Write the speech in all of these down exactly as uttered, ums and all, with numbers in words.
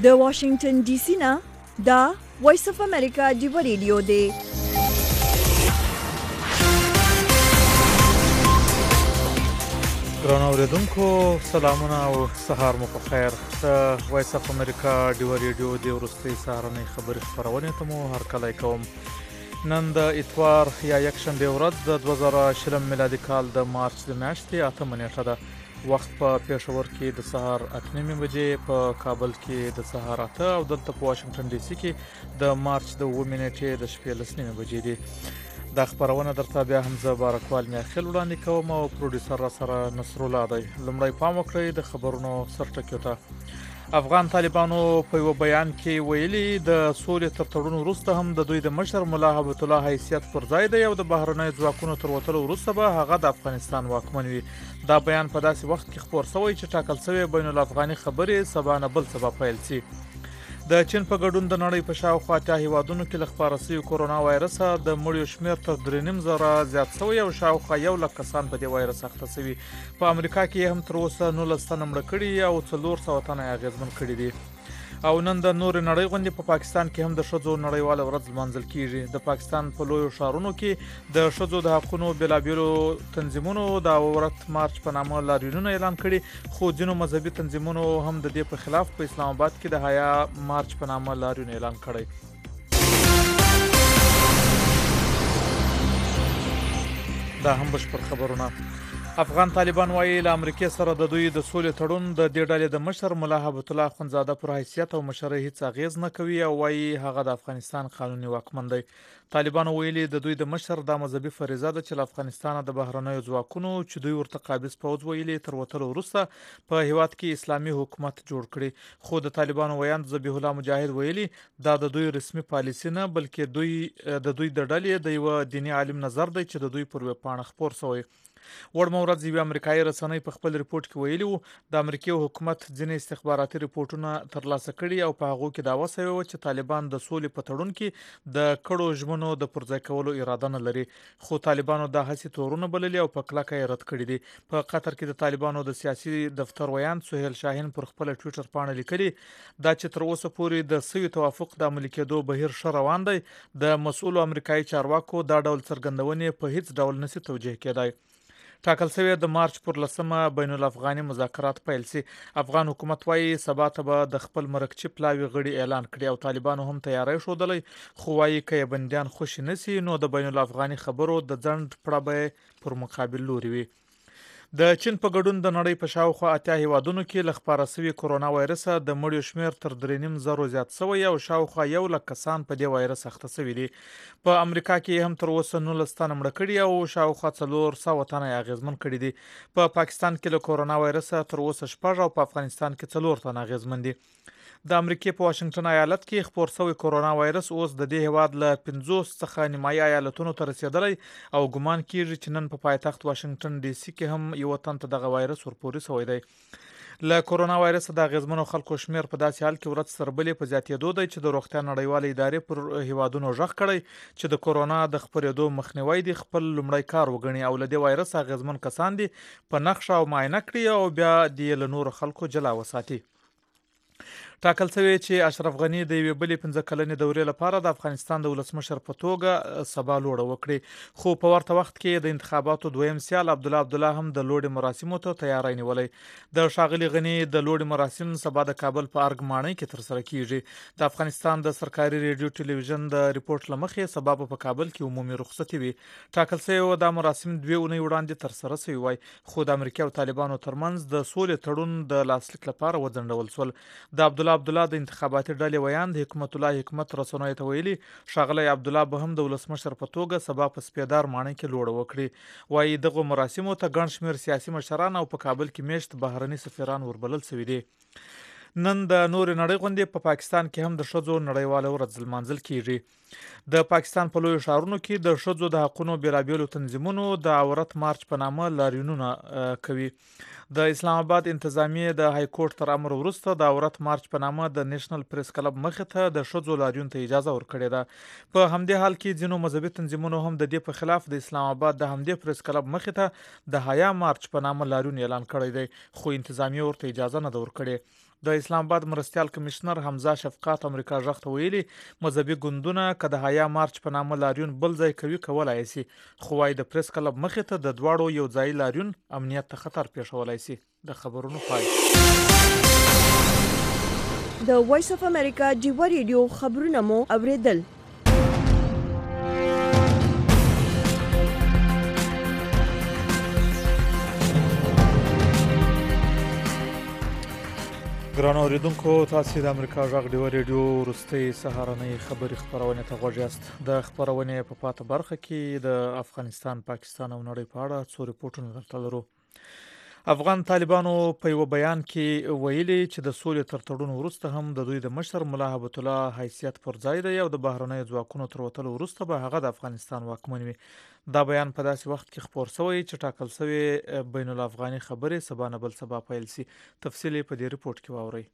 د واشنگټن ډي سي نه دا وایس اف امریکا ډیو ریډیو دی. ګرانو اوریدونکو سلامونه او سهار مو په خیر. د وایس اف امریکا ډیو ریډیو د وروستۍ سهارنۍ خبري خپرونې ته مو هرکلی کوم. نن د اتوار یا یکشنبه ورځ د دوه زره شلم میلادي کال د مارچ د میاشتې اتمه نیټه ده. وخت په پېښور کې د سهار اته نیمې بجې، په کابل کې د سهار اته او دلته په واشنگټن ډي سي کې د مارچ د اووه نیټې د شپې لس نیمې بجې دي. دا خبرونه درته بیا هم زه بارکوال میاخیل وړاندې کوم او پروډوسر را سره نصرالله دی. لومړی پام وکړئ د خبرونو سرټکیو ته. افغان طالبانو په یو بیان کې ویلي د سولې تر تړون وروسته هم د دوی د مشر ملا حبیب الله حیثیت پر ځای دی او د بهرنیو ځواکونو تر وتلو وروسته به هغه د افغانستان واکمن وي. دا بیان په داسې وخت کې خپور شوی چې ټاکل شوی بین الافغاني خبرې سبا نه بل سبا پیل شي. د چین په ګډون د نړۍ په شاوخوا اتیا هیوادونو کې له خپاره شوي کورونا وایرسه د مړیو شمېر تر درې نیم زره زیات شوی او شاوخوا یو لک کسان په دې وایرس اخته شوي. په امریکا کې هم تر اوسه نولس تنه مړه کړي او څلور سوه تنه یې اغېزمن کړي دي. او نن د نورې نړۍ غوندې په پاکستان کې هم د ښځو نړیواله ورځ لمانځل کیږي. د پاکستان په لویو ښارونو کې د ښځو د حقونو بېلابېلو تنظیمونو د عورت مارچ په نامه لاریونونه اعلان کړي، خو ځینو مذهبي تنظیمونو هم د دې په خلاف په اسلام آباد کې د حیا مارچ په نامه لاریون اعلان کړی. دا هم بشپړ خبرونه. افغان طالبان وایي له امریکې سره د دوی د سولې تړون د دې ډلې د مشر ملا حبیب الله اخندزاده پر حیثیت او مشرۍ هیڅ اغېز نه کوي او وایي هغه د افغانستان قانوني واکمن دی. طالبانو ویلي د دوی د مشر دا مذهبي فریضه ده چې له افغانستانه د بهرنیو ځواکونو چې دوی ورته قابض پوځ ویلي تر وتلو وروسته په هیواد کې اسلامي حکومت جوړ کړي. خو د طالبانو ویاند ذبیح الله مجاهد ویلي دا د دوی رسمي پالیسي نه بلکې دوی د دوی د ډلې د یو دیني عالم نظر دی چې د دوی پر ویب پاڼه خپور شوی. وړمه ورځ یوې امریکایي رسنۍ په خپل ریپورت کې ویلي وو د امریکې حکومت ځینې استخباراتي ریپورتونه ترلاسه کړي او په هغو کې دعوه شوې وه چې طالبان د سولې په تړون کې د کړو ژمنو د پرځای کولو اراده نه لري، خو طالبانو دا هسې تورونه بللي او په کلکه یې رد کړي دي. په قطر کې د طالبانو د سیاسي دفتر ویاند سهیل شاهین پر خپل ټویټر پاڼه لیکلي دا چې تر اوسه پورې د سوي توافق د عملي کېدو بهیر ښه روان دی. د مسؤلو امریکایي چارواکو دا ډول څرګندونې په هیڅ ډول نشي توجیه کېدای. ټاکل شوی د مارچ پر لسمه بین الافغاني مذاکرات پیل شي. افغان حکومت وایي سبا ته به د خپل مرکچي پلاوي غړي اعلان کړي او طالبانو هم تیاری ښودلی، خو وایي که یې بندیان خوشي نشي نو د بین الافغاني خبرو د ځنډ پړه به پر مقابل لوري وي. د چین په ګډون د نړۍ په شاوخوا اتیا هیوادونو کې له خپاره شوي کورونا وایرسه د مړیو شمېر تر درې نیم زرو زیات شوی او شاوخوا یو لک کسان په دې وایرس اخته شوي دي. په امریکا کې هم تر اوسه نولس تنه مړه کړي او شاوخوا څلور سوه تنه یې اغېزمن کړي دي. په پاکستان کې له کورونا وایرسه تر اوسه شپږ او په افغانستان کې څلور تنه اغېزمن دي. د امریکې په واشنگټن ایالت کې خپور شوی کورونا وایرس اوس د دې هیواد له پنځوس څخه نیمایي ایالتونو ته رسېدلی او ګمان کېږي چې نن په پایتخت واشنګټن ډي سي کې هم یو تن ته دغه وایرس ورپورې شوی دی. له کورونا وایرس د اغېزمنو خلکو شمېر په داسې حال کې ورځ تر بلې په زیاتېدو دی چې د روغتیا نړیوالې ادارې پر هیوادونو غږ کړی چې د کورونا د خپرېدو مخنیوی دی خپل لومړی کار وګڼي او له دې وایرس اغېزمن کسان دي په نښه او معاینه کړي او بیا دې له نورو خلکو جلا وساتي. ټاکل شوی چې اشرف غني د یوې بلې پنځه کلنې دورې لپاره د افغانستان د ولسمشر په توګه سبا لوړه وکړي، خو په ورته وخت کې د انتخاباتو دویم سیال عبدالله عبدالله هم د لوړې مراسمو ته تیاری نیولی. د ښاغلي غني د لوړې مراسم سبا د کابل په ارګ ماڼۍ کې ترسره کیږي. د افغانستان د سرکاري ریډیو ټلویزیون د ریپورت له مخې سبا په کابل کې عمومي رخصتي وي. ټاکل شوی و دا مراسم دوې اونۍ وړاندې ترسره شوي وای، خو د امریکا او طالبانو ترمنځ د سولې تړون د لاسلیک لپاره وځنډول شول. د عبدالله عبدالله د انتخاباتي ډلې ویاند حکمت الله حکمت رسنیو ته ویلي ښاغلی عبدالله به هم د ولسمشر په توګه سبا په سپېدار ماڼۍ کې لوړه وکړي. وایي دغو مراسمو ته ګڼ شمېر سیاسي مشران او په کابل کې میشت بهرني سفیران وربلل شوي دي. نن د نورې نړۍ غوندې په پاکستان کې هم د ښځو نړیواله ورځ لمانځل کیږي. د پاکستان په لویو ښارونو کې د ښځو د حقونو بیلابیلو تنظیمونو د عورت مارچ په نامه لاریونونه کوي. د اسلام آباد انتظامیه د های کورټ تر امر وروسته د عورت مارچ په نامه د نېشنل پریس کلب مخې ته د ښځو لاریون ته اجازه ورکړې ده. په همدې حال کې ځینو مذهبي تنظیمونو هم د دې په خلاف د اسلام آباد د همدې پریس کلب مخې ته د حیا مارچ په نامه لاریون اعلان کړی دی، خو انتظامیه ورته اجازه نه ده ورکړې. د اسلام آباد مرستیال کمشنر حمزه شفقات امریکا غږ ته ویلي مذهبي ګوندونه که د حیا مارچ په نامه لاریون بل ځای کوي کولای شي، خو وايي د پریس کلب مخې ته د دواړو یو ځای لاریون امنیت ته خطر پیښولای شي. د خبرونو پای. د وایس اف امریکا ډیو ریډیو خبرونه مو اوریدل. ګرانو اوریدونکو، تاسو د امریکا غږ ډیو ریډیو وروستۍ سهارنۍ خبري خبرونه ته غوږ یاست. د خبرونې په پاته برخه کې د افغانستان، پاکستان او نړۍ په اړه څو ریپورتونه درته لرو. افغان طالبانو په یو بیان کې ویلي چې د سولې تر تړون وروسته هم د دوی د مشر ملا هبت الله حیثیت پر ځای دی او د بهرنیو ځواکونو تر وتلو وروسته به هغه د افغانستان واکمن وي. دا بیان په داسې وخت کې خپور شوی چې ټاکل شوی بین الافغاني خبرې سبا نه بل سبا پیل شي. تفصیل په دې ریپورت کې واورئ.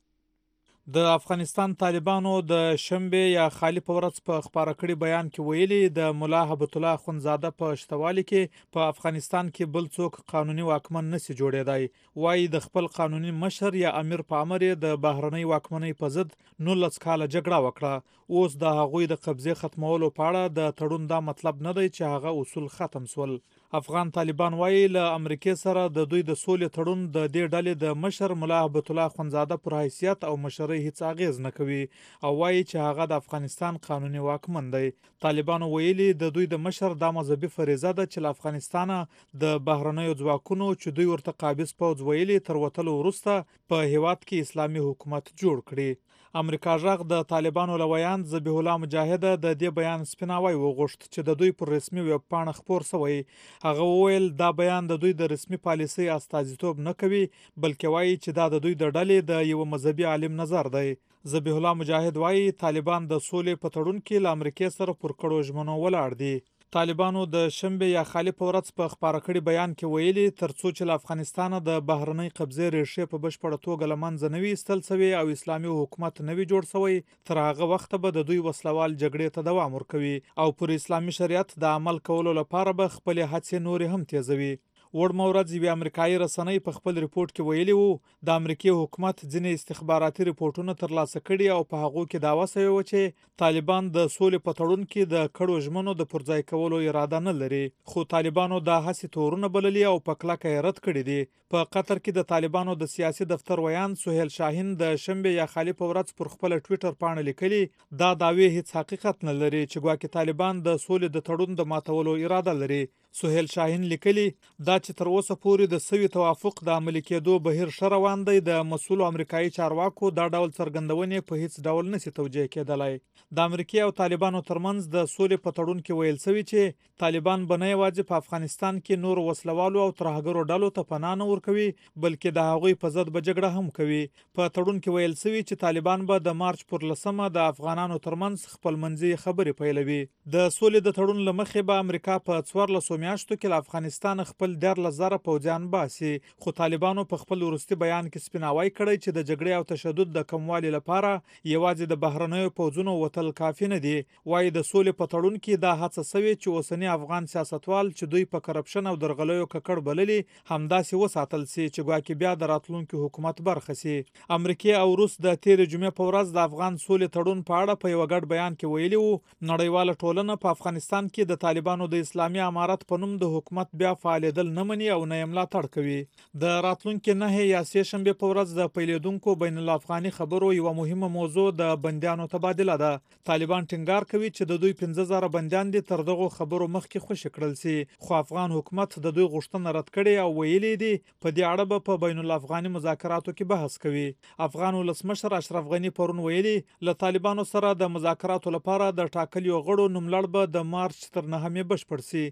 د افغانستان طالبانو د شنبه یا خالی په ورځ په خبره کړي بیان کې ویلي د مولا هبت الله اخوندزاده په شتوالي کې په افغانستان کې بل څوک قانوني واکمن نشي جوړېدای. وايي د خپل قانوني مشر یا امیر په امر د بهرنۍ واکمنۍ په ضد نولس کاله جګړه وکړه. اوس د هغوی د قبضې ختمولو په اړه د تړون دا مطلب نه دی چې هغه اصول ختم سول. افغان طالبان وايي له امریکای سره د دوی د سولې تړون د دې ډلې د مشر مولا هبت الله اخوندزاده پر حیثیت او مشرۍ هیڅ اغیز نه کوي او وايي چې هغه د افغانستان قانوني واکمن دی. طالبانو ویلي د دوی د مشر د مذهبي فریضه ده چې له افغانستان د بهرنیو ځواکونو چې دوی ورته قابض پوځ ویلي تر وتلو وروسته په هیواد کې اسلامي حکومت جوړ کړي. امریکا غږ د طالبانو لویان ذبیح الله مجاهد د دې بیان سپیناوی وغوښت چې د دوی پر رسمي ویب پاڼه خپور شوی. هغه وویل دا بیان د دوی د رسمي پالیسۍ استازیتوب نه کوي، بلکې وایي چې دا د دوی د ډلې د یو مذهبي عالم نظر دی. ذبیح الله مجاهد وایي طالبان د سولې په تړون کې له امریکای سره پر کړو ژمنو ولاړ دي. طالبانو د شنبه یا خالی په ورځ په خبره کړي بیان کې ویلي ترڅو چې له افغانستان د بهرنۍ قبضې ریښې په بشپړه توګه له منځه نه وي ایستل شوي او اسلامي حکومت نه وي جوړ شوی، تر هغه وخته به د دوی وسلوال جګړې ته دوام ورکوي او پر اسلامي شریعت د عمل کولو لپاره به خپلې هڅې نورې هم تیزوي. وړمه ورځ یوې امریکایي رسنۍ په خپل ریپورت کې ویلي وو د امریکای حکومت ځینې استخباراتي ریپورتونه ترلاسه کړي او په هغو کې دعوه شوې وه چې طالبان د سولې په تړون کې د کړو ژمنو د پرځای کولو اراده نه لري، خو طالبانو دا هڅې تورونه بللي او په کلکه یې رد کړي دي. په قطر کې د طالبانو د سیاسي دفتر ویان سهیل شاهین د شنبه یا خالی په ورځ پر خپل ټویټر پاڼه لیکلي دا دعوی هیڅ حقیقت نه لري چې ګواکې طالبان د سولې د تړون د ماتولو اراده لري. سهیل شاهین لیکلي دا چې تر اوسه پورې د سوي توافق د عملي کېدو بهیر ښه روان دی، د مسؤلو امریکایي چارواکو دا ډول څرګندونې په هیڅ ډول نشي توجیه کېدلی. د امریکای او طالبانو ترمنځ د سولې په تړون کې ویل شوي چې طالبان به نه یوازې په افغانستان کې نور وسلوالو او ترهګرو ډلو ته پناه نه ورکوي، بلکې د هغوی په ضد به جګړه هم کوي. په تړون کې ویل شوي چې طالبان به د مارچ پر لسمه د افغانانو ترمنځ خپلمنځي خبرې پیلوي. د سولې د تړون له مخې به امریکا په څوارلسو میاشتو کې له افغانستان خپل دیارلس زره پوځیان باسي، خو طالبانو په خپل وروستي بیان کې سپیناوی کړی چې د جګړې او تشدد د کموالي لپاره یوازې د بهرنیو پوځونو وتل کافي نه دي. وایي د سولې په تړون کې دا هڅه سوې چې اوسني افغان سیاستوال چې دوی په کرپشن او درغلیو ککړ بللي همداسې وساتل سي چې ګواکې بیا د راتلونکي حکومت برخه سي. امریکای او روس د تېرې جمعې په ورځ د افغان سولې تړون په اړه په یو ګډ بیان کې ویلي وو نړیواله ټولنه په افغانستان کې د طالبانو د اسلامي امارت په نوم د حکومت بیا فعالیدل نه مني او نه یې ملاتړ کوي. د راتلونکي نهه یا سې شنبې په ورځ د پیلېدونکو بین الافغاني خبرو یوه مهمه موضوع د بندیانو تبادله ده. طالبان ټینګار کوي چې د دوی پنځه زره بندیان دي تر دغو خبرو مخکې خوشي کړل سي، خو افغان حکومت د دوی غوښتنه رد کړې او ویلي دي په دې اړه به په بین الافغاني مذاکراتو کې بحث کوي. افغان ولسمشر اشرف غني پرون ویلي له طالبانو سره د مذاکراتو لپاره د ټاکلیو غړو نوملړ به د مارچ تر نهمې بشپړ سي. وایي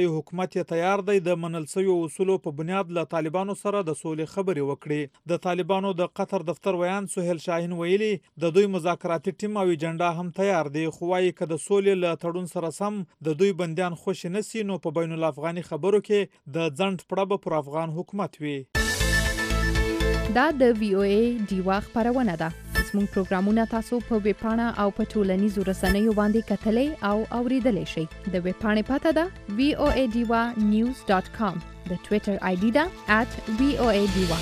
وایي حکومت یې تیار دی د منل شویو اصولو په بنیاد له طالبانو سره د سولې خبرې وکړي. د طالبانو د قطر دفتر ویان سهیل شاهین ویلي د دوی مذاکراتي ټیم او ایجنډا هم تیار دی، خو وایي که د سولې له تړون سره سم د دوی بندیان خوشي نشي نو په بین الافغاني خبرو کې د ځنډ پړه به پر افغان حکومت وي. دا د وی او ای ډیوا خبرونه ده. زموږ پروګرامونه تاسو په ویب پاڼه او په ټولنیزو رسنیو باندې کتلای او اوریدلای شئ. د ویب پاڼې پته ده وی او ای ډیوا نیوز ډاټ کام. د ټوئیټر آی ډي ده ات وی او ای ډیوا.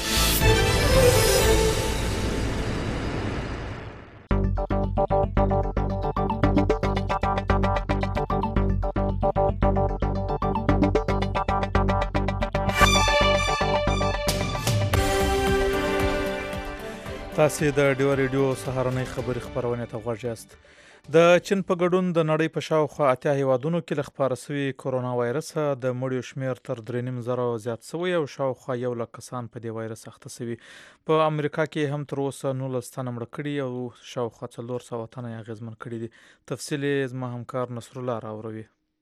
تاسې د ډیوا ریډیو سهارنۍ خبري خبرونه ته غوږ یاست. د چین په ګډون د نړۍ په شاوخوا اتیا هیوادونو کې له خپاره شوي کورونا وایرس د مړیو شمیر تر درې نیم زره زیات شوی او شاوخوا یو لک کسان په دې وایرس اخته شوي. په امریکا کې هم تر اوسه نولس تنه مړه کړي او شاوخوا څلور سوه تنه یې اغېزمن کړي دي. تفصیل یې زما همکار نصرالله راوروي.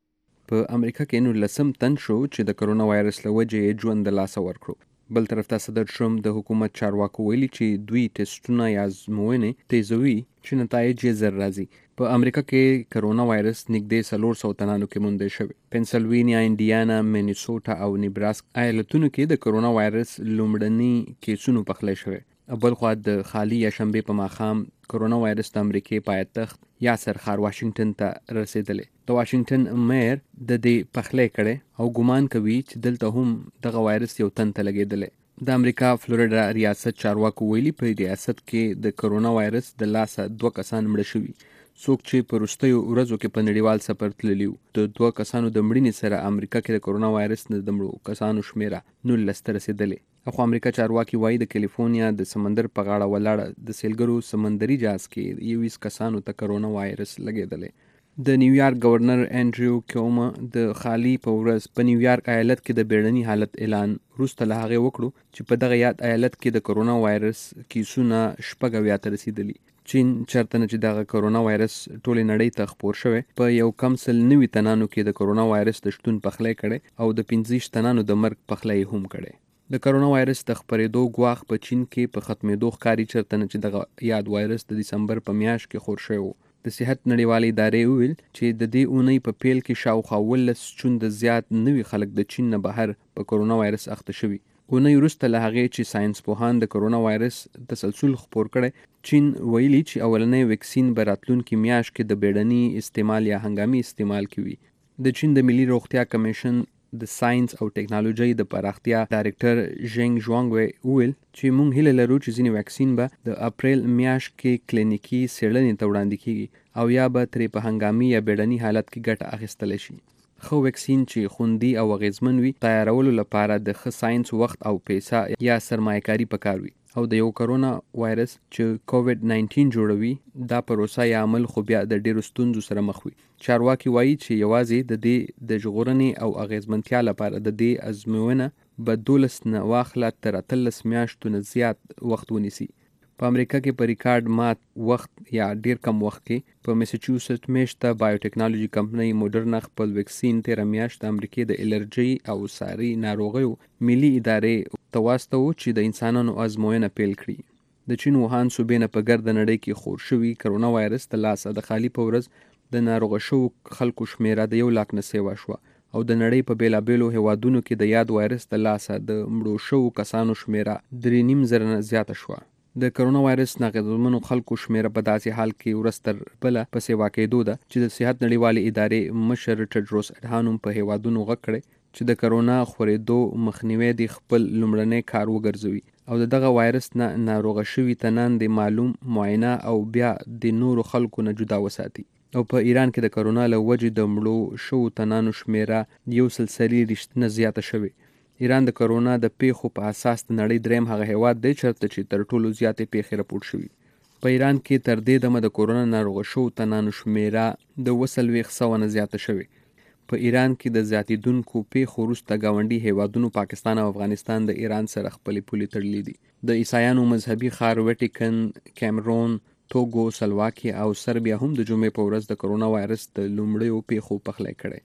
په امریکا کې نولسم تن شو چې د کورونا وایرس له وجې یې ژوند د لاسه ورکړو. بل طرف ته صدر ټرمپ د حکومت چارواکو ویلي چې دوی ټیسټونه یا ازموینې تیزوي چې نتایج یې زر راځي. په امریکا کې کورونا وایرس نږدې څلور سوه تنانو کې موندل شوی. پنسلوینیا، انډیانا، مینیسوټا او نیبراسکا ایالتونو کې د کورونا وایرس لومړني کیسونو پخلی شوی. بل خوا د خالي یا شنبې په ماښام کورونا وایرس د امریکې پایتخت یا سرخار واشنگټن ته رسیدلی. د واشنگټن میر د دې پخلی کړی او ګمان کوي چې دلته هم دغه وایرس یو تن ته لګېدلی. د امریکا فلوریډا ریاست چارواکو ویلي په ریاست کې د کورونا وایرس د لاسه دوه کسان مړه شوي. څوک چې په وروستیو ورځو کې په نړیوال سفر تللي وو. د دوه کسانو د مړینې سره امریکا کې د کورونا وایرس د مړو کسانو شمیره نولس ته رسېدلې. خو امریکا چارواکي وایي د کالیفورنیا د سمندر په غاړه ولاړه د سیلګرو سمندري جهاز کې یویس کسانو ته کورونا وایرس لګېدلی. د نیویارک گورنر انډریو کیوما د خالي په ورځ په نیویارک ایالت کې د بیړني حالت اعلان وروسته له هغې وکړو چې په دغه یاد ایالت کې د کورونا وایرس کیسونه شپږ اویا ته رسېدلي. چین چرته نه چې دغه کورونا وایرس ټولې نړۍ ته خپور شوی. په یو کم سل نوي تنانو کې د کورونا وایرس د شتون پخلی کړی او د پنځه ویشت تنانو د مرګ پخلی هم کړی. د کورونا وایرس د خپرېدو ګواښ په چین کې په ختمېدو ښکاري چرته نه چې دغه یاد وایرس د دسمبر په میاشت کې خور شوی و. د صحت نړیوالې ادارې وویل چې د دې اونۍ په پیل کې شاوخوا اوولس چنده زیات نوي خلک د چین نه بهر په کورونا وایرس اخته شوي. اونۍ وروسته له هغې چې ساینس پوهان د کورونا وایرس تسلسل خپور کړی، چین ویلي چې اولنی ویکسین به راتلونکي میاشت کې د بیړني استعمال یا هنګامي استعمال کې وي. د چین د ملي روغتیا کمیشن د ساينس او ټیکنالوژي د پراختیا ډایرکټر ژنګ ژوانګ ویل چې موږ هیله لرو چې ځینې ویکسین به د اپریل میاشت کې کلینیکي څېړنې ته وړاندې کیږي او یا به ترې په هنګامي یا بیړني حالت کې ګټه اخیستلی شي. خو ویکسین چې خوندي او اغیزمن وي تیارولو لپاره د ښه ساينس وخت او پیسه یا سرمایه‌کاري پکار وي او د یو کرونا وایرس چې کووډ ناینټین جوړوي دا پروسه یا عمل خو بیا د ډیرو ستونزو سره مخ وي. چارواکي وایي چې یوازې د دې د ژغورنې او اغیزمنتیا لپاره د دې ازموینه به دولس نه واخله تر اتلس میاشتو نه زیات وخت ونیسي. په امریکا کې په ریکارډ مات وخت یا ډیر کم وخت کې په میساچوسټ میشته بایوټیکنالوژي کمپنۍ موډرنا خپل ویکسین تیره میاشت د امریکې د الرجي او ساري ناروغیو ملي ادارې ته واستوه چې د انسانانو ازموینه پیل کړي. د چین ووهان صوبې نه په ګرده نړۍ کې خور شوي کرونا وایرس د لاسه د خالي په ورځ د ناروغه شوو خلکو شمیره د یو لاک نه سیوا شوه او د نړۍ په بیلابیلو هیوادونو کې د یاد وایرس د لاسه د مړو شوو کسانو شمیره درې نیم زره نه زیاته شوه. د کرونا وایرس ناغېړمنو خلکو شمیره په داسې حال کې ورځ تر بله په سیوا کېدو ده چې د صحت نړیوالې ادارې مشر ټیډروس اډهانوم په هیوادونو غږ کړی چې د کرونا خورېدو مخنیوی د خپل لومړنی کار وګرځوي او د دغه وایرس نه ناروغه شوي تنان د معلوم معاینه او بیا د نورو خلکو نه جدا وساتي. او په ایران کې د کرونا له وجې د مړو شوو تنانو شمیره یو سل څلوېښت نه زیاته شوې. ایران د کرونا د پیښو په اساس د نړۍ دریم هغه هیواد دی چېرته چې تر ټولو زیاتې پیښې راپورټ شوي. په ایران کې تر دې دمه د کرونا ناروغه شوو تنانو شمیره د اووه څلوېښت سوه نه زیاته شوې. په ایران کې د زیاتېدونکو پیښو وروسته ګاونډي هیوادونو پاکستان او افغانستان د ایران سره خپلې پولې تړلي دي. د عیسایانو مذهبي ښار ویټیکن، کیمرون، توګو، سلواکي او سربیا هم د جمعې په ورځ د کرونا وایرس د لومړیو پیښو پخلی کړی.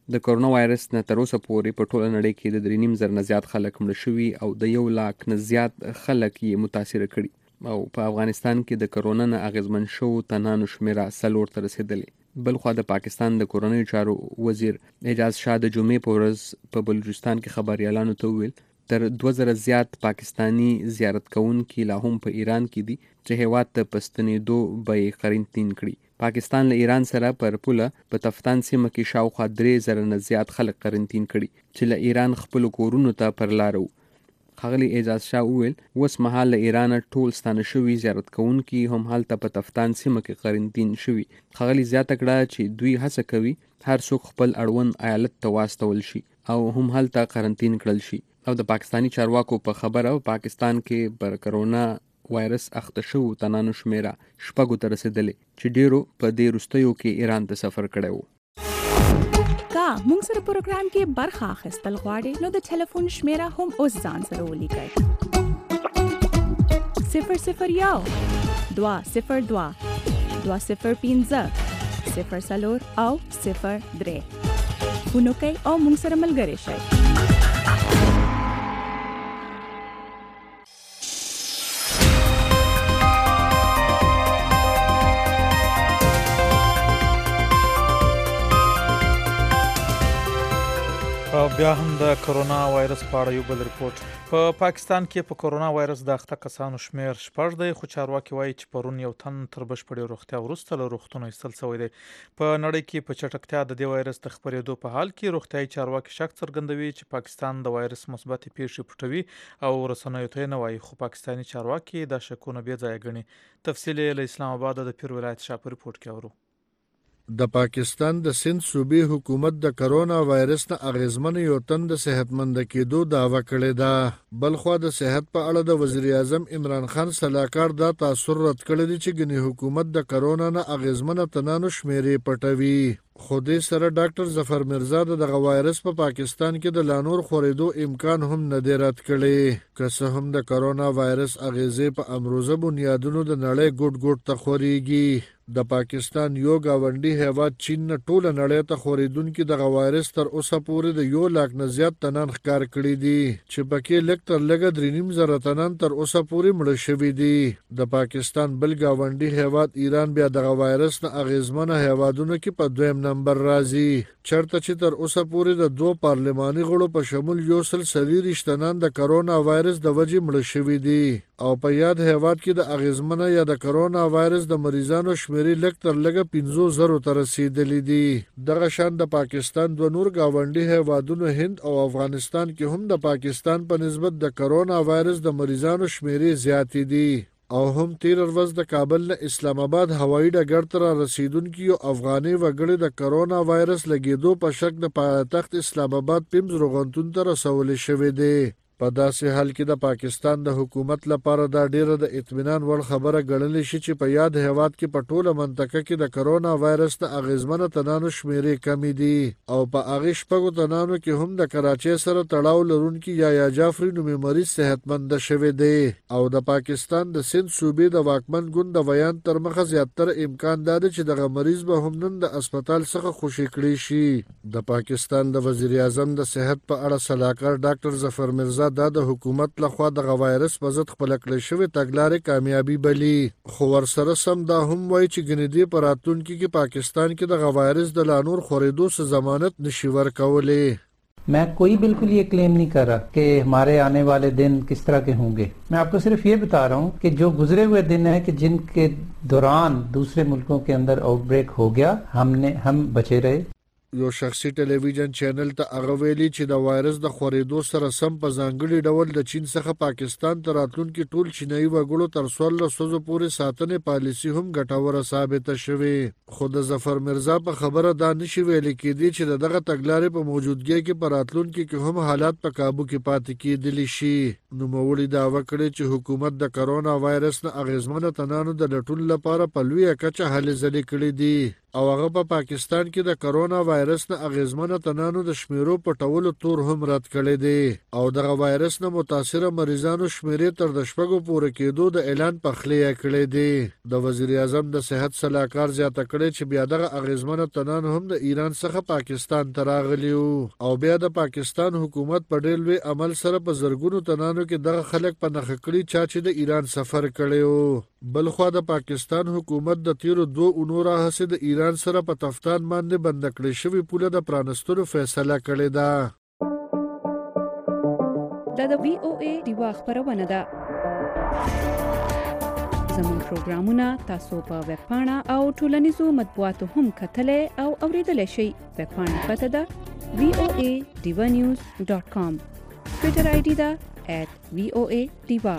د کرونا وایرس نه تر اوسه پورې په ټوله نړۍ کې د درې نیم زر نه زیات خلک مړه شوي او د یو لاک نه زیات خلک یې متاثره کړي او په افغانستان کې د کرونا نه اغیزمن شوو تنانو شمیره څلور ته رسېدلې. بلخوا د پاکستان د کورنیو چارو وزیر اعجاز شاه د جمعې په ورځ په بلوچستان کې خبریالانو ته وویل تر دوه زره زیات پاکستانی زیارت کوونکي لا هم په ایران کې دي چې هیواد ته په ستنېدو به یې قرنطین کړي. پاکستان له ایران سره پر پوله په تفتان سیمه کې شاوخوا درې زره نه زیات خلک قرنطین کړي چې له ایران خپلو کورونو ته پر لاره وو. ښاغلي اعجاز شاه وویل اوس مهال له ایرانه ټول ستانه شوي زیارت کوونکي هم هلته په تفتان سیمه کې قرنطین شوي. ښاغلي زیاته کړه چې دوی هڅه کوي هر څوک خپل اړوند ایالت ته واستول شي او هم هلته قرنطین کړل شي. او د پاکستانی چارواکو په خبره پاکستان کې پر کرونا وایرس اخته شوو تنانو شمیره شپږو ته رسېدلې چې ډیرو په دې وروستیو کې ایران ته سفر کړی وو. کا موږ سره پروګرام کې برخه اخیستل غواړئ نو د ټلیفون شمیره هم اوس ځان سره ولیکئ. صفر صفر یو دوه صفر دوه دوه صفر پنځه صفر څلور او صفر درې فون وکړئ او موږ سره ملګري شئ. بیا هم د کرونا وایرس په اړه یو بل ریپورت. په پاکستان کې په کرونا وایرس د اخته کسانو شمیر شپږ دی خو چارواکي وایي چې پرون یو تن تر بشپړې روغتیا وروسته له روغتون ایستل شوی دی. په نړۍ کې په چټکتیا د دې وایرس د خپرېدو په حال کې روغتیايي چارواکي شک څرګندوي چې پاکستان د وایرس مثبتې پیښې پټوي او رسنیو ته نه وایي خو پاکستاني چارواکي دا شکونه بې ځایه ګڼي. تفصیل له اسلام آباد د پیر ولایت شاه په ریپورت کې اورو. د پاکستان د سند صوبې حکومت د کرونا وایرس نه اغیزمن یو تن د صحتمند کېدو دعوه کړې ده. بلخوا د صحت په اړه د وزیر اعظم عمران خان صلاحکار دا تاثر رد کړی دی چې ګنې حکومت د کرونا نه اغیزمن تنانو شمیرې پټوي. خو دې سره ډاکټر ظفر مرزا د دغه وایرس په پا پاکستان کې د لانور خورېدو امکان هم نه دی رد کړی. که څه هم د کرونا وایرس اغیزې په امروزه بنیادونو د نړۍ ګوټ ګوټ ته خورېږي. د پاکستان یو گاونډي هیواد چین نه ټوله نړۍ ته خورېدونکي دغه وایرس تر اوسه پورې د یو لاک نه زیات تنان ښکار کړي دي چې پکې لږ تر لږه درې نیم زره تنان تر اوسه پورې مړه شوي دي. د پاکستان بل گاونډي هیواد ایران بیا دغه وایرس نه اغیزمنه هیوادونو کې په دویم نمبر راځي چېرته چې تر اوسه پورې د دوه پارلماني غړو په شمول یو سل څلېرویشت تنان د کرونا وایرس د وجې مړه شوي دي او په یاد هیواد کې د اغیزمنه یا د کرونا وایرس د مریضانو شمیرې لږ تر لږه پنځو زرو ته رسېدلي دي. دغه شان د پاکستان دوه نور گاونډي هیوادونو هند او افغانستان کې هم د پاکستان په نسبت د کرونا وایرس د مریضانو شمیرې زیاتې دي او هم تیر ورځ د کابل نه اسلام آباد هوایي ډګر ته را رسیدونکي یو افغاني وګړي د کرونا وایرس لګېدو په شک د پایتخت اسلام آباد پیمز روغتون ته رسولی شوی دی. په داسې حال کې د پاکستان د حکومت لپاره دا ډیره د اطمینان وړ خبره ګڼلی شي چې په یاد هیواد کې په ټوله منطقه کې د کرونا وایرس د اغیزمنه تنانو شمیرې کمې دي او په هغې شپږو تنانو کې هم د کراچۍ سره تړاو لرونکي یایا جعفري نومي مریض صحتمنده شوی دی او د پاکستان د سند صوبې د واکمن ګوند د بیان تر مخه زیاتره امکان دا دی چې دغه مریض به هم نن د اسپتال څخه خوشي کړی شي. د پاکستان د وزیر اعظم د صحت په اړه صلاحکار ډاکټر ظفر مرزا دا د حکومت لخوا د وایرس په ضد خپل کړی شوی تګلارې کامیابی بلی خو ورسره سم دا هم وایي چې ګنې دې په راتلونکي کې پاکستان کې د وایرس د لا نور خورېدو څه ضمانت نشي ورکولی. मैं कोई बिल्कुल ये क्लेम नहीं कर रहा कि हमारे आने वाले दिन किस तरह के होंगे. मैं आपको सिर्फ ये बता रहा हूँ कि जो गुजरे हुए दिन है कि जिनके दौरान दूसरे मुल्कों के अंदर आउटब्रेक हो गया हमने हम बचे रहे. یو شخصي ټلویزیون چینل ته هغه ویلي چې د وایرس د خورېدو سره سم په ځانګړي ډول د چین څخه پاکستان ته راتلونکي ټول چینایي وګړو تر څوارلس ورځو پورې ساتنې پالیسي هم ګټوره ثابته شوې خو د ظفر مرزا په خبره دا نشي ویلی کېدی چې د دغه تګلارې په موجودګۍ کې په راتلونکي کې هم حالات په کابو کې پاتې کېدلی شي. نوموړي دعوه کړې چې حکومت د کرونا وایرس نه اغیزمنه تنانو د لټون لپاره په لویه کچه هلې ځلې کړې دي او هغه په پاکستان کې د کرونا وایرس نه اغیزمنه تنانو د شمیرو پټولو تور هم رد کړی دی او دغه وایرس نه متاثره مریضانو شمیرې تر د شپږو پورې کېدو د اعلان پخلی کړی دی. د وزیر اعظم د صحت صلاحکار زیاته کړی چې بیا دغه اغیزمنه تنان هم د ایران څخه پاکستان ته راغلی او بیا د پاکستان حکومت په ډېر لوی عمل سره په زرګونو تنانو کې دغه خلک په نښه کړي چا چې د ایران سفر کړی و. بلخوا د پاکستان حکومت د تیرو دوه اونو راهیسې د ایران سره په تفتان باندې بند کړې شوې پوله د پرانستلو فیصله کړې ده. دا د وی او ای دیوا خبرونه ده. زموږ پروګرامونه تاسو په ویب پاڼه او ټولنیزو مطبوعاتو هم کتلای او اوریدلای شئ. ویب پاڼه پته ده وی او ای دیوا نیوز ډاٹ کام. ټویټر آی ډي ده ایټ وی او ای دیوا.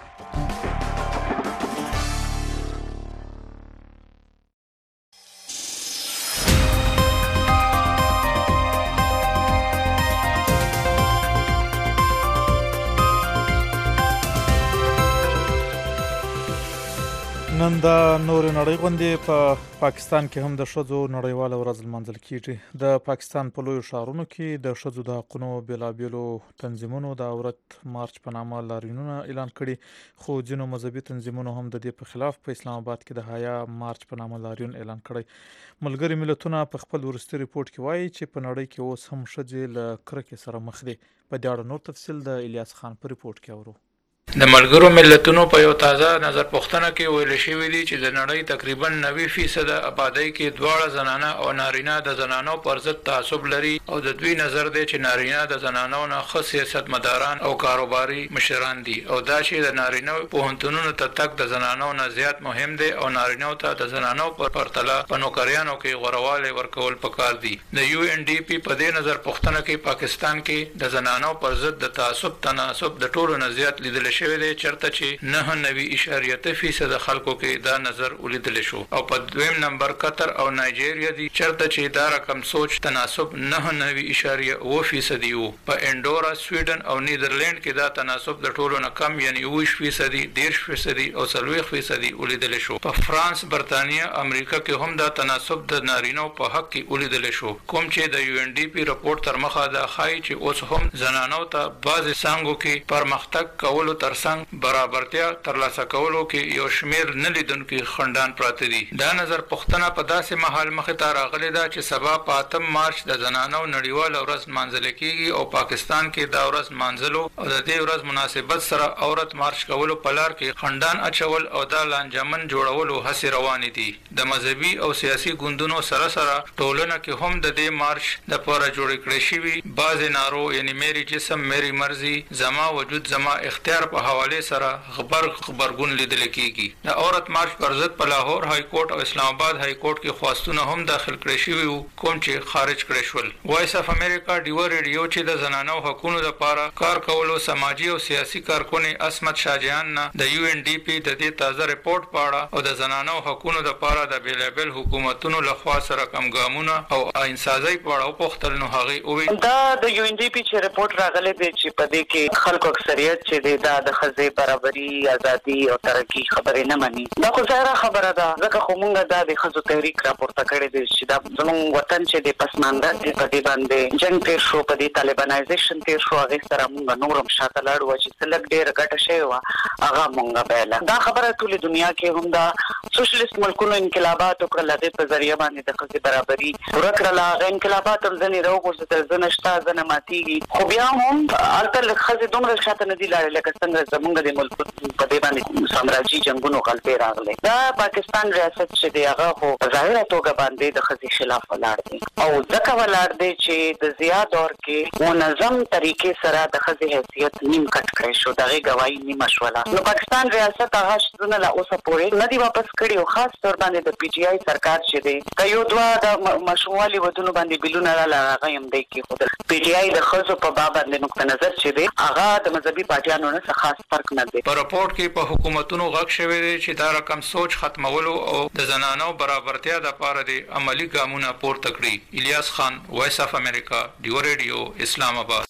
نن د نور نړۍ غونډې په پاکستان کې هم د ښځو نړیواله ورځ لمانځل کیږي. د پاکستان په لویو ښارونو کې د ښځو د حقونو بېلابېلو تنظیمونو د عورت مارچ په نامه لاریونونه اعلان کړي، خو ځینو مذهبي تنظیمونو هم د دې په خلاف په اسلام آباد کې د حیا مارچ په نامه لاریون اعلان کړی. ملګري ملتونه په خپل وروستي ریپورت کې وایي چې په نړۍ کې اوس هم ښځې له کرکې سره مخ دي. په دې اړه نور تفصیل د الیاس خان په ریپورت کې اورو. د ملګرو ملتونو په یو تازه نظر پوښتنه کې ویل شوی دی چې د نړۍ تقریبا نوي فیصد آبادی کې دواړه زنانه او نارینه د زنانو پر ضد تعصب لري او د دوی نظر دی چې نارینه د زنانو نه ښه سیاستمداران او کاروباري مشران دي او دا چې د نارینه پوهنتونونو ته تګ د زنانو نه زیات مهم دی او نارینه ته د زنانو پر پرتله په نوکریانو کې غوړوالی ورکول پکار دي. د یو ان ډي پی په دې نظر پوښتنه کې پاکستان کې د زنانو پر ضد د تعصب تناسب د ټولو نه زیات لیدل شوی دی، چرته چې نه نوي اشاریه ته فیصد خلکو کې دا نظر ولیدل شو او په دویم نمبر قطر او نایجیریا دي چرته چې دا رقم سوچ تناسب نه نوي اشاریه و فیصد یو. په انډورا، سویډن او نیدرلند کې دا تناسب د ټولو نه کم یعنی اووه فیصد، دېرش فیصد او څلوېښت فیصد ولیدل شو. په فرانس، برتانیا، امریکا کې هم دا تناسب د نارینو په حق کې ولیدل شو، کوم چې د یو ان ډي پی رپورت تر مخه دا ښایي چې اوس هم زنانو ته بعضې څانګو کې پرمختګ کولو ترڅنګ برابرتیا ترلاسه کولو کې یو شمیر نه لیدونکي خنډان پراته دي. دا نظر پوښتنه په داسې مهال مخې ته راغلې ده چې سبا په اتم مارچ د زنانو نړیواله ورځ لمانځل کېږي او پاکستان کې دا ورځ لمانځلو او د دې ورځ مناسبت سره عورت مارچ کولو په لار کې خنډان اچول او دا لانجمن جوړولو هڅې روانې دي. د مذهبي او سیاسي ګوندونو سره سره ټولنه کې هم د دې مارچ د پاره جوړ کړی شوي بعضې نارو یعنی میری جسم میری مرضی، زما وجود زما اختیار په حواله سره خبر خبرګون لیدل کیږي. د عورت مارچ پر ضد په لاهور های کورټ او اسلام آباد های کورټ کې خواستونه هم داخل کړی شوي وو، کوم چې خارج کړی شول. وایس اف امریکا ډیو ریډیو چې د زنانو حقوقو لپاره کار کولو سماجی او سیاسي کارکونې اسمت شاجان نه د یو ان ډي پی د دې تازه ریپورت په اړه او د زنانو حقوقو لپاره د بیلابل حکومتونو لخوا سره کمګامونه او آئینسازي په اړه وپوښتل نو هغه وویل دا د یو ان ډي پی چې ریپورت راغلی دی چې په دې کې خلکو اکثریت چې دی دا د خزې برابري، ازادي او ترقی خبرې نه مني. دا خو ظاهره خبره ده ځکه خو مونږ دا د ښځو تحریک راپورته کړی دی چې دا زموږ وطن چې د پسمانده دی په دې باندې جنګ تیر شو، په دې طالبانایزیشن تیر شو، هغې سره مونږ نور هم شاته لاړو چې څه لږ ډېره ګټه شوې وه هغه مونږ بایله. دا خبره ټولې دنیا کې هم دا سوشلیست ملکونو انقلابات وکړل، هغې په ذریعه باندې د ښځې برابري پوره کړله. هغه انقلابات هم ځینې راوغورځېدل، ځنه شته ځنه ماتېږي، خو بیا هم هلته ښځې دومره شاته نه دي لاړې لکه څنګه زمونږ د ملک په دې باندې سامراجي جنګونو غلبې راغلې. دا پاکستان ریاست چې دی هغه خو په ظاهره توګه باندې د ښځې خلاف ولاړ دی او ځکه ولاړ دی چې د ضیا دور کې منظم طریقې سره د ښځې حیثیت نیم کټ کړی شو، د هغې ګواهي نیمه شوله. نو پاکستان ریاست هغه شتونه لا اوسه پورې نه دي واپس کړي او خاص طور باندې د پی ټي آی سرکار چې دی که یو دوه د ماشوموالي ودونو باندې بیلونه راله هغه هم دی کېښودل. پی ټي آی د ښځو په باب باندې نقطه نظر چې دی هغه د مذهبي پارټیانو نه څه خاص فرق نه دی. په رپورت کې په حکومتونو غږ شوی دی چې دا رقم سوچ ختمولو او د زنانو برابرتیا لپاره د عملی ګامونه پورته کړي. الیاس خان، وایس اف امریکا، ډیو ریډیو، اسلام آباد.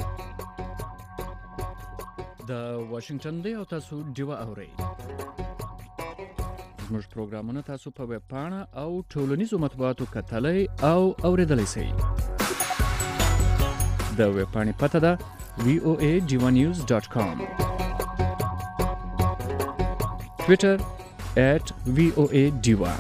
د واشنگټن دی او تاسو ډیو اورئ. زموږ پروګرامونه تاسو په ویب پاڼه او ټولنیزو مطبوعاتو کتلای او اوریدلای شئ. د ویب پاڼې پته ده وی او ای ډیوا نیوز ډاټ کام، ټویټر at وی او ای ډیوا.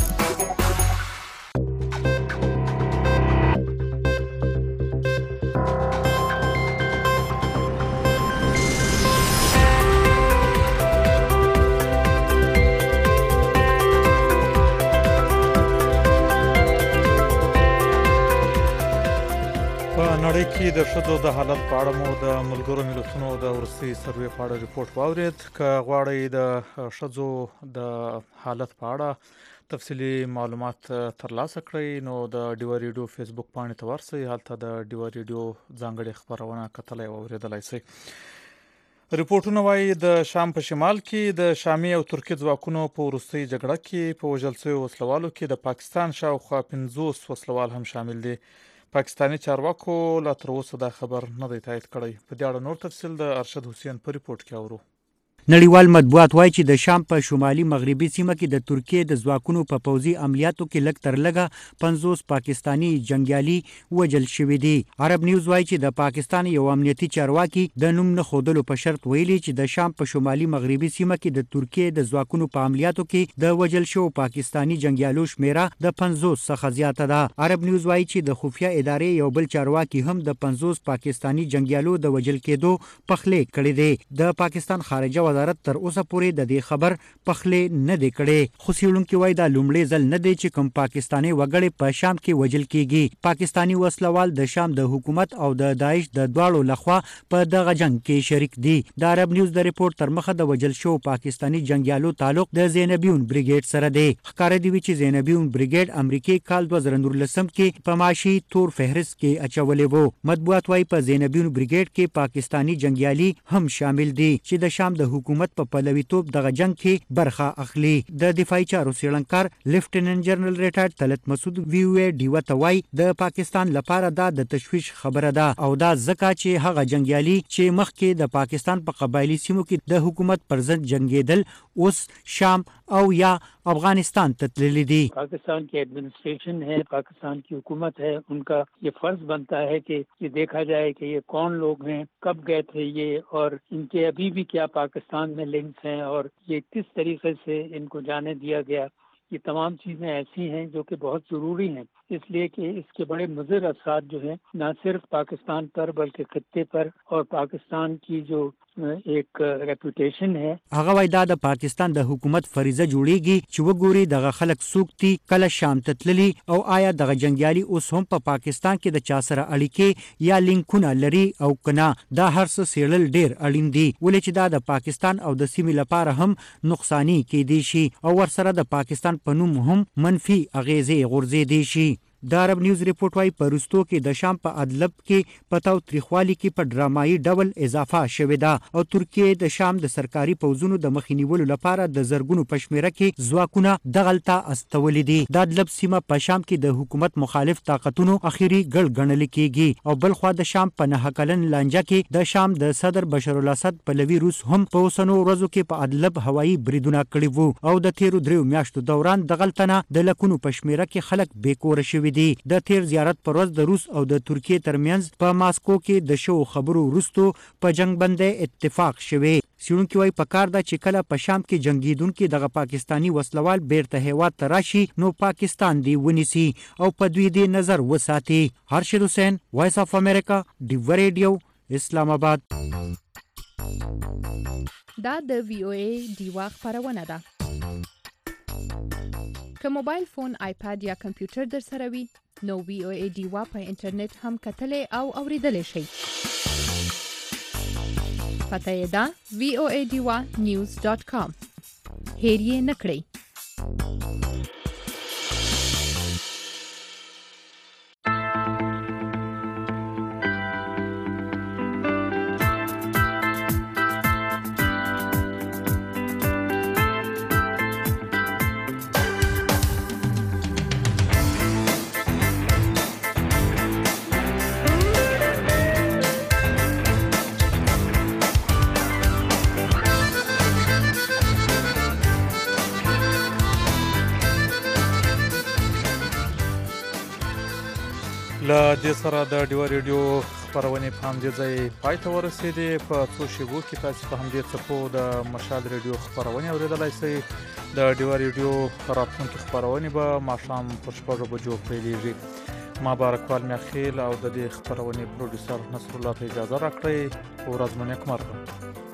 نړۍ کې د ښځو د حالت په اړه مو د ملګرو ملتونو د وروستي سروې په اړه ریپورت واورید. که غواړئ د ښځو د حالت په اړه تفصیلی معلومات ترلاسه کړئ نو د ډیوا ریډیو فیسبوک پاڼې ته ورسئ، هلته د ډیوا ریډیو ځانګړې خبرونه کتلای او اوریدلای شئ. ریپورتونه وايي د شام په شمال کې د شامي او ترکي ځواکونو په وروستي جګړه کې په وژل شویو وسلوالو کې د پاکستان شاوخوا پنځوس وسلوال هم شامل دي. پاکستانی چارواکو لا تر اوسه دا خبر نه دی تایید کړی. په دې اړه نور تفصیل د ارشد حسین په ریپورت کې اورو. نړیوال مطبوعات وایي چې د شام په شمالي مغربي سیمه کې د ترکیې د ځواکونو په پوځي عملیاتو کې لږ تر لږه پنځوس پاکستانی جنگیالي وژل شوي دي. عرب نیوز وایي چې د پاکستان یو امنیتي چارواکي د نوم نه ښودلو په شرط ویلي چې د شام په شمالي مغربي سیمه کې د ترکیې د ځواکونو په عملیاتو کې د وژل شوو پاکستانی جنگیالو شمیره د پنځوس څخه زیاته ده. عرب نیوز وایي چې د خفیه ادارې یو بل چارواکي هم د پنځوس پاکستانی جنگیالو د وژل کېدو پخلی کړی دی. د پاکستان خارجه وزارت تر اوسه پورې د دې خبر پخلی نه دی کړی، خو څېړونکي وایي دا لومړی ځل نه دی چې کوم پاکستانی وګړی په شام کې وژل کیږي. پاکستانی وسلوال د شام د حکومت او د داعش د دواړو لخوا په دغه جنگ کې شریک دي. د عرب نیوز د ریپورت تر مخه د وژل شوو پاکستانی جنگیالو تعلق د زینبیون بریګیډ سره دی. ښکاره دی چې زینبیون بریګیډ امریکای کال دوه زره نولسم کې په معاشي تور فهرست کې اچولې وو. مطبوعات وایي په زینبیون بریګیډ کې پاکستانی جنگیالي هم شامل دي چې د شام د حکومت په پلویتوب دغه جنگ کې برخه اخلي. د دفاعي چارو څېړنکار لیفټیننټ جنرال ریټایرډ طلعت مسعود وی او ای ډیوا ته وایي د پاکستان لپاره دا د تشویش خبره ده او دا ځکه چې هغه جنگیالي چې مخکې د پاکستان په قبایلی سیمو کې د حکومت پر ضد جنگیدل اوس شام او یا افغانستان ته تللی دي. پاکستان کی ایڈمنسٹریشن ہے، پاکستان کی حکومت ہے، ان کا یہ فرض بنتا ہے کہ یہ دیکھا جائے کہ یہ کون لوگ ہیں، کب گئے تھے یہ، اور ان کے ابھی بھی کیا پاکستان میں لنکس ہیں اور یہ کس طریقے سے ان کو جانے دیا گیا. یہ تمام چیزیں ایسی ہیں جو کہ بہت ضروری ہیں، اس لیے کہ اس کے بڑے مضر اثرات جو ہیں نہ صرف پاکستان پر بلکہ خطے پر اور پاکستان کی جو ایک ریپوټیشن ہے. هغه وایي دا د پاکستان د حکومت فریضه جوړیږي چې وګوري دغه خلک څوک دي، کله شام ته تللي او آیا دغه جنگیالي اوس هم په پاکستان کې د چا سره اړیکې یا لینکونه لري او کنه. دا هر څه څېړل ډیر اړین دي ولې چې دا د پاکستان او د سیمې لپاره هم نقصاني کېدی شي او ورسره د پاکستان په نوم هم منفي اغیزې غورځېدی شي. د عرب نیوز ریپورت وايي په وروستو کې د شام په ادلب کې په تاوتریخوالي کې په ډرامایي ډول اضافه شوې ده او ترکیه د شام د سرکاري پوځونو د مخنیولو لپاره د زرګونو په شمېره کې ځواکونه دغلته استولي دي. د ادلب سیمه په شام کې د حکومت مخالف طاقتونو اخیری ګړ ګڼل کېږي او بلخوا د شام په نهه کلن لانجه کې د شام د صدر بشار الاسد پلوي روس هم په اوسنو ورځو کې په ادلب هوایي بریدونه کړي وو او د تیرو دریو میاشتو دوران دغلته نه د لکونو په شمېره کې خلک بیکوره شوي دي. د تیر زیارت پر ورځ د روس او د ترکیې ترمنځ په ماسکو کې د شو خبرو وروسته په جنگ بندۍ اتفاق شوی. څېړونکي وایي پکار ده چې کله په شام کې جنگیدونکي دغه پاکستانی وسلوال بیرته هیواد ته راشي نو پاکستان دی ونیسي او په دوی دی نظر وساتي. ارشد حسین، وایس اف امریکا، ډیوا ریډیو، اسلام آباد. دا د وی او ای ډیوا خبرونه ده. که موبایل فون، آیپاد یا کمپیوټر در سره وي نو وی او ای ډیوا په انټرنیټ هم کتلی او اوریدلی شئ. پته یې ده وی او ای ډیوا نیوز ډاټ کام. هیر یې نه کړئ. له دې سره د ډیوا ریډیو خپرونې په همدې ځای پای ته ورسېدې. په څو شېبو کې تاسو په همدې څپو د مشال ریډیو خپرونې اورېدلی شئ. د ډیوا ریډیو راتلونکې خپرونې به ماښام په شپږو بجو پیلېږي. ما بارکوال میاخیل او د دې خپرونې پروډوسر نصر الله ته اجازه راکړئ. ورځ مو نیکمرغه.